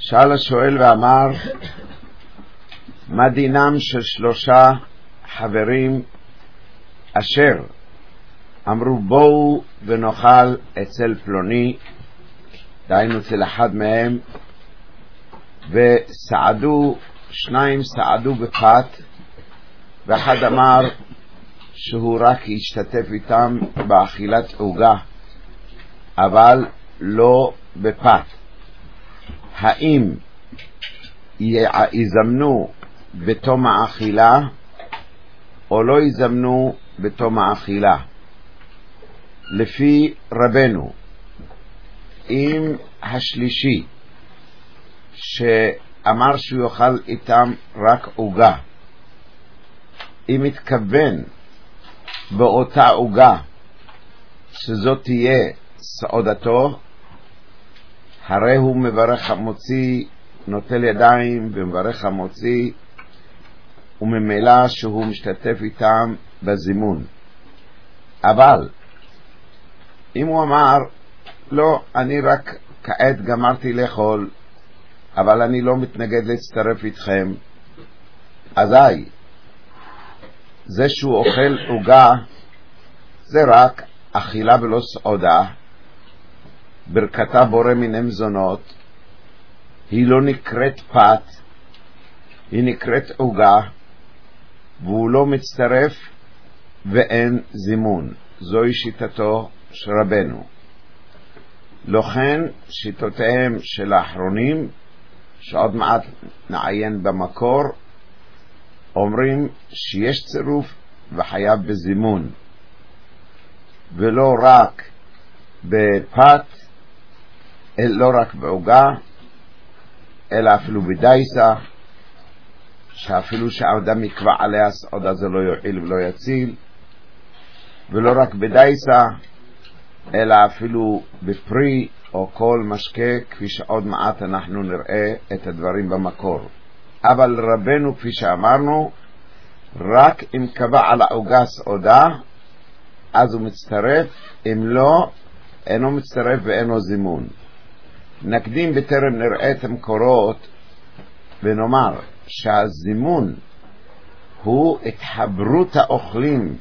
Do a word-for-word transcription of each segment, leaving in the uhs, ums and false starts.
שאל השואל ואמר, מה דינם של שלושה חברים אשר אמרו בואו ונאכל אצל פלוני, דהיינו אצל אחד מהם, וסעדו, שניים סעדו בפת, ואחד אמר שהוא רק ישתתף איתם באכילת עוגה, אבל לא בפת. האם יזמנו בתום האכילה או לא יזמנו בתום האכילה? לפי רבנו, אם השלישי שאמר שהוא יאכל איתם רק עוגה, אם התכוון באותה עוגה שזאת תהיה סעודתו, הרי הוא מברך המוציא, נוטל ידיים ומברך המוציא, וממילא שהוא משתתף איתם בזימון. אבל אם הוא אמר לא, אני רק כעת גמרתי לאכול, אבל אני לא מתנגד להצטרף איתכם, אזי זה שהוא אוכל עוגה זה רק אכילה ולא סעודה, ברכתה בורא מיני מזונות, היא לא נקראת פת, היא נקראת עוגה, והוא לא מצטרף ואין זימון. זוהי שיטתו של רבנו. לכן שיטותיהם של האחרונים, שעוד מעט נעיין במקור, אומרים שיש צירוף וחייב בזימון, ולא רק בפת, לא רק בעוגה, אלא אפילו בדייסה, שאפילו שהאדם יקבע עליה סעודה זה לא יועיל ולא יציל, ולא רק בדייסה, אלא אפילו בפרי או כל משקה, כפי שעוד מעט אנחנו נראה את הדברים במקור. אבל רבנו, כפי שאמרנו, רק אם קבע על העוגה סעודה, אז הוא מצטרף, אם לא, אינו מצטרף ואינו זימון. נקדים בטרם נראה את המקורות, ונאמר שהזימון הוא התחברות האוכלים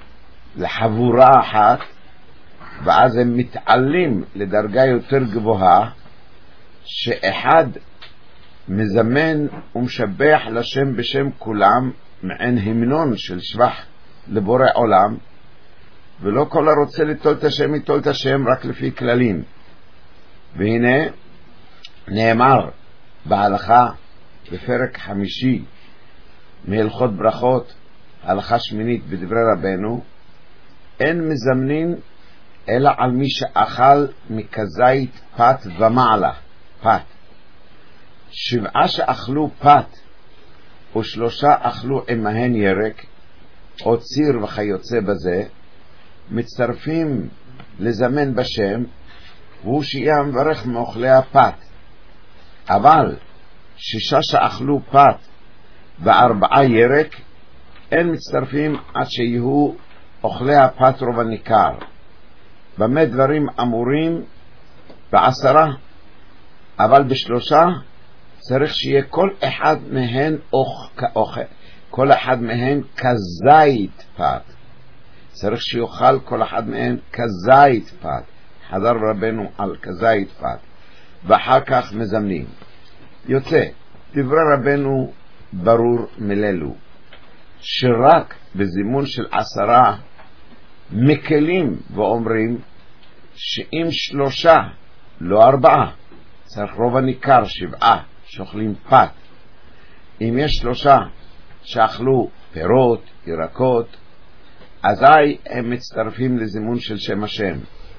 לחבורה אחת, ואז הם מתעלים לדרגה יותר גבוהה, שאחד מזמן ומשבח לשם בשם כולם, מעין המנון של שבח לבורא עולם, ולא כל הרוצה לטול את השם יטול את השם רק לפי כללים. והנה נאמר בהלכה בפרק חמישי מהלכות ברכות, הלכה שמינית בדברי רבנו, אין מזמנין אלא על מי שאכל מכזית פת ומעלה. פת, שבעה שאכלו פת ושלושה אכלו עמהן ירק או ציר וכיוצא בזה, מצטרפים לזמן בשם, והוא שיהיה מברך מאוכלי הפת. אבל שישה שאכלו פת וארבעה ירק, אין מצטרפים עד שיהיו אוכלי הפת רוב הניכר. במה דברים אמורים? בעשרה, אבל בשלושה צריך שיהיה כל אחד מהן אוכ... אוכ... כל אחד מהן כזית פת, צריך שיאכל כל אחד מהן כזית פת. חזר רבנו על כזית פת, ואחר כך מזמנים. יוצא דברי רבנו ברור מללו, שרק בזימון של עשרה מקלים ואומרים שאם שלושה לא ארבעה, צריך רוב הניכר שבעה שאוכלים פת. אם יש שלושה שאכלו פירות, ירקות, אזי הם מצטרפים לזימון של שם השם.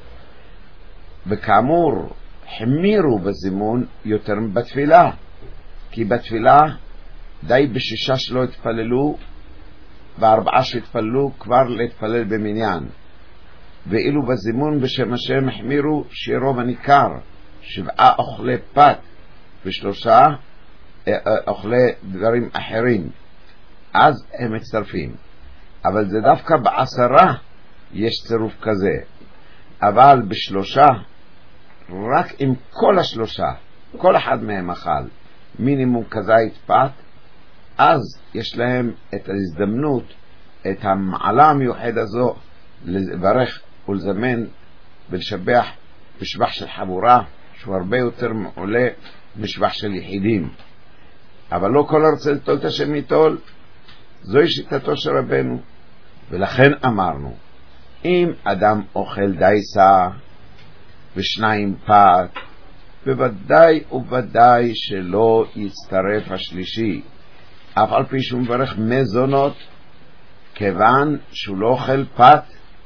וכאמור חמירו בזימון יותר בתפילה, כי בתפילה די בשישה שלא התפללו וארבעה שהתפללו כבר להתפלל במניין, ואילו בזימון בשם השם החמירו שירוב הניכר, שבעה אוכלי פת ושלושה אוכלי דברים אחרים, אז הם מצטרפים. אבל זה דווקא בעשרה יש צירוף כזה, אבל בשלושה רק עם כל השלושה כל אחד מהם אכל מינימום כזית פת, אז יש להם את ההזדמנות, את המעלה המיוחד הזו, לברך ולזמן ולשבח בשבח של חבורה, שהוא הרבה יותר מעולה משבח של יחידים. אבל לא כל הרצה לטול את השם יטול, זוהי שיטתו של רבנו. ולכן אמרנו, אם אדם אוכל דייסה ושניים פת, בוודאי ובוודאי שלא יצטרף השלישי, אף על פי שהוא מברך מזונות, כיוון שהוא לא אוכל פת,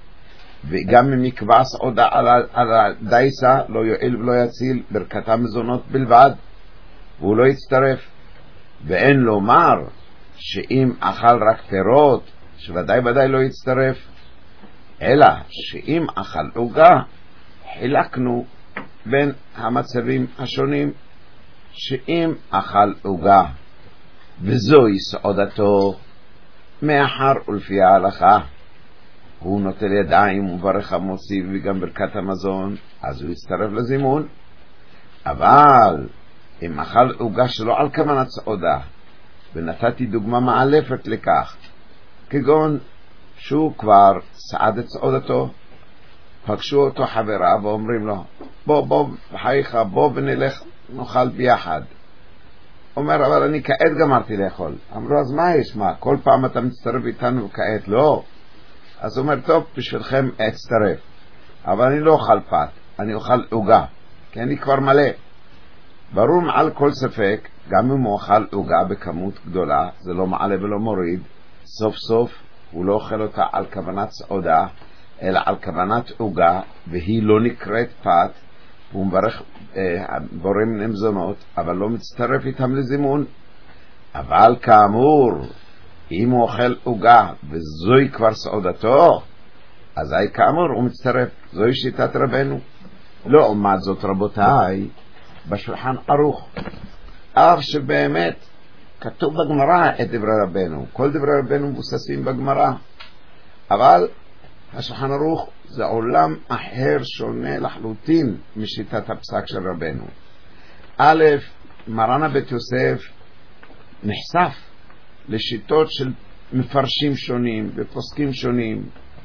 וגם אם יקבע סעודה על הדייסה, לא יועיל ולא יציל, ברכת המזונות בלבד, והוא לא יצטרף. ואין לומר שאם אכל רק פירות, שוודאי ודאי לא יצטרף, אלא שאם אכל עוגה, חילקנו בין המצבים השונים, שאם אכל עוגה וזוהי סעודתו, מאחר ולפי ההלכה הוא נוטל ידיים וברך המוסיף וגם ברכת המזון, אז הוא יצטרף לזימון. אבל אם אכל עוגה שלא על כוונת סעודה, ונתתי דוגמה מאלפת לכך, כגון שהוא כבר סעד את סעודתו, פגשו אותו חברה ואומרים לו, בוא בוא חייך, בוא ונלך נאכל ביחד. אומר, אבל אני כעת גמרתי לאכול. אמרו, אז מה יש? מה, כל פעם אתה מצטרף איתנו וכעת לא? אז הוא אומר, טוב, בשבילכם אצטרף, אבל אני לא אוכל פת, אני אוכל עוגה, כי אני כבר מלא. ברור מעל כל ספק, גם אם הוא אוכל עוגה בכמות גדולה, זה לא מעלה ולא מוריד, סוף סוף הוא לא אוכל אותה על כוונת סעודה, אלא על כוונת עוגה, והיא לא נקראת פת, הוא מברך אה, בורא מן מזונות, אבל לא מצטרף איתם לזימון. אבל כאמור, אם הוא אוכל עוגה וזוהי כבר סעודתו, אז אי כאמור הוא מצטרף. זוהי שיטת רבנו. לא עומד זאת רבותיי בשולחן ערוך, אף שבאמת כתוב בגמרא את דברי רבנו, כל דברי רבנו מבוססים בגמרא, אבל השולחן ערוך זה עולם אחר, שונה לחלוטין משיטת הפסק של רבנו. א', מרן הבית יוסף נחשף לשיטות של מפרשים שונים ופוסקים שונים,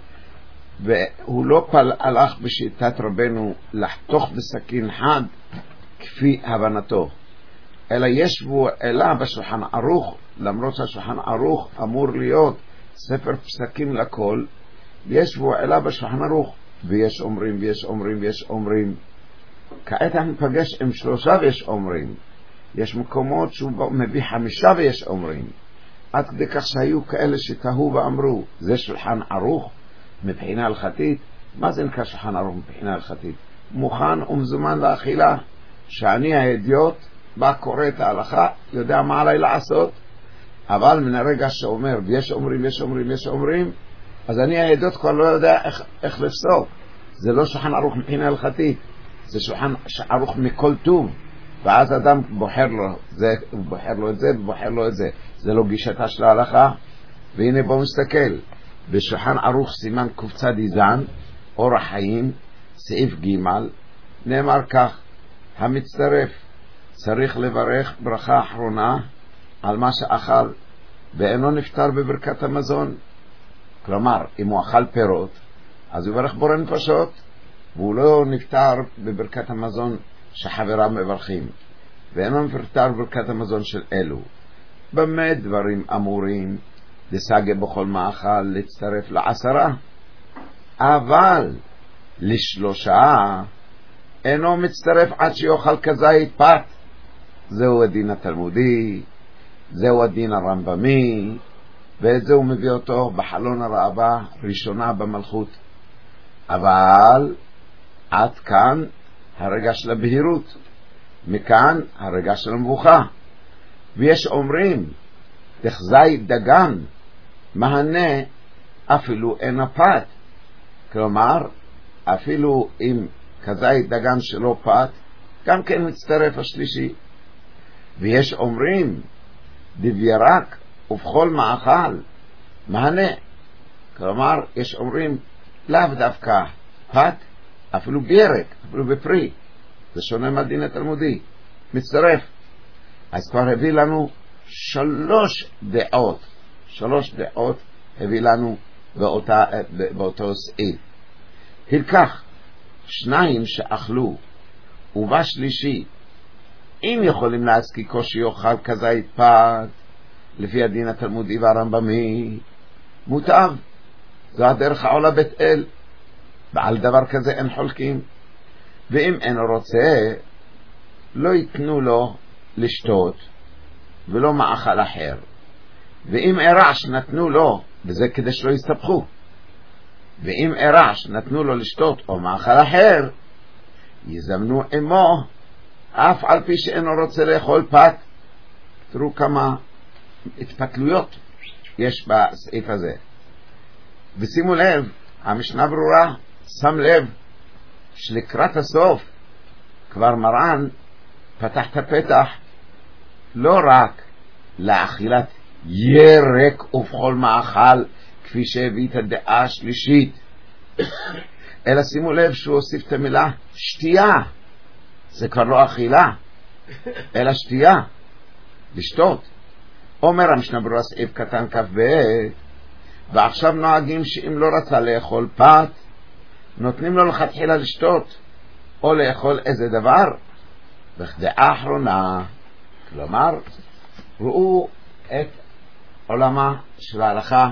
והוא לא פל הלך בשיטת רבנו לחתוך בסכין חד כפי הבנתו, אלא יש בו אלא בשולחן ערוך, למרות שהשולחן ערוך אמור להיות ספר פסקים לכל, יש בו אלא בשולחן ערוך, ויש אומרים ויש אומרים ויש אומרים. כעת אני פגש עם שלושה ויש אומרים, יש מקומות שהוא מביא חמישה ויש אומרים, עד כדי כך שהיו כאלה שתהו ואמרו, זה שולחן ערוך מבחינה הלכתית? מה זה נקרא שולחן ערוך מבחינה הלכתית? מוכן ומזומן לאכילה, שאני הידיעות בא קורא את ההלכה, יודע מה עליי לעשות, אבל מן הרגע שאומר ויש אומרים יש אומרים יש אומרים, אז אני הידיעות כבר לא יודע איך, איך לפסוק. זה לא שולחן ערוך מבחינה הלכתית, זה שולחן ערוך מכל טוב, ואז אדם בוחר לו זה, בוחר לו את זה ובוחר לו את זה. זה לא גישתה של ההלכה. והנה בואו נסתכל בשולחן ערוך סימן קופצה דיזן אור החיים סעיף ג' נאמר כך, המצטרף צריך לברך ברכה אחרונה על מה שאכל ואינו נפטר בברכת המזון. כלומר, אם הוא אכל פירות אז הוא יברך בורא נפשות, והוא לא נפטר בברכת המזון שחבריו מברכים, ואינו נפטר בברכת המזון של אלו. במה דברים אמורים? לסגה בכל מאכל להצטרף לעשרה, אבל לשלושה אינו מצטרף עד שיאכל כזית פת. זהו הדין התלמודי, זהו הדין הרמב"מי, ואת זה הוא מביא אותו בחלון הראווה ראשונה במלכות. אבל עד כאן הרגע של הבהירות, מכאן הרגע של המבוכה. ויש אומרים תחזית דגן מהנה אפילו אין הפת, כלומר אפילו אם כזית דגן שלא פת גם כן מצטרף השלישי. ויש אומרים דביירק ובכל מאכל מהנה, כלומר יש אומרים לאו דווקא פת, אפילו בירק, אפילו בפרי, זה שונה מהדין התלמודי. מצטרף. אז כבר הביא לנו שלוש דעות, שלוש דעות הביא לנו באותה, באותו סעיף. הלקח שניים שאכלו ובשלישי אם יכולים להסקי קושי יאכל כזית פת לפי הדין התלמודי והרמב"מי מוטב, זו הדרך העולה בית אל, ועל דבר כזה אין חולקים. ואם אין רוצה לא ייתנו לו לשתות ולא מאכל אחר, ואם ערש נתנו לו, וזה כדי שלא יסתבכו, ואם ערש נתנו לו לשתות או מאכל אחר יזמנו עמו אף על פי שאינו רוצה לאכול פת. תראו כמה התפתלויות יש בסעיף הזה, ושימו לב, המשנה ברורה, שם לב שלקראת הסוף כבר מרן פתח את הפתח לא רק לאכילת ירק ובכל מאכל כפי שהביא את הדעה השלישית, אלא שימו לב שהוא הוסיף את המילה שתייה. זה כבר לא אכילה אלא שתייה, לשתות. אומר המשנה ברורה סעיף קטן כף ב' ועכשיו נוהגים שאם לא רצה לאכול פת נותנים לו לכתחילה לשתות או לאכול איזה דבר בכדעה אחרונה. כלומר ראו את עולמה של ההלכה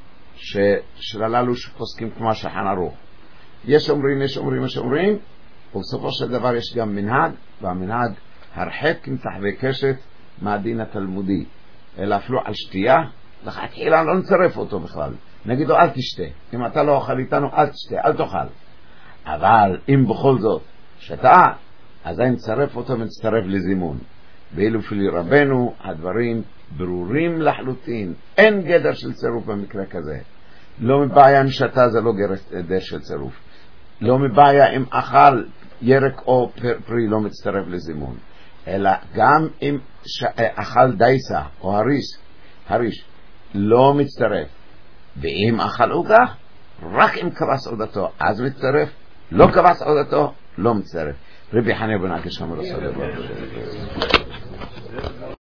של הללו שפוסקים כמו השולחן ערוך. יש אומרים, יש אומרים, יש אומרים, ובסופו של דבר יש גם מנהג, והמנהג הרחק עם תחווי קשת מהדין התלמודי, אלא אפילו על שתייה לכתחילה לא נצרף אותו בכלל, נגיד לו אל תשתה, אם אתה לא אוכל איתנו אל תשתה, אל תאכל. אבל אם בכל זאת שתה, אז אני נצרף אותו ונצטרף לזימון. ואילו פלי רבנו הדברים ברורים לחלוטין, אין גדר של צירוף במקרה כזה. לא מבעיה אם שתה, זה לא גדר של צירוף. לא מבעיה אם אכל ירק או פרי, לא מצטרף לזימון. אלא גם אם ש... אכל דייסה או הריש, הריש לא מצטרף. ואם אכל עוגה, רק אם כבש עודתו אז מצטרף, לא כבש עודתו לא מצטרף. רבי חניה בן עקשיא אמר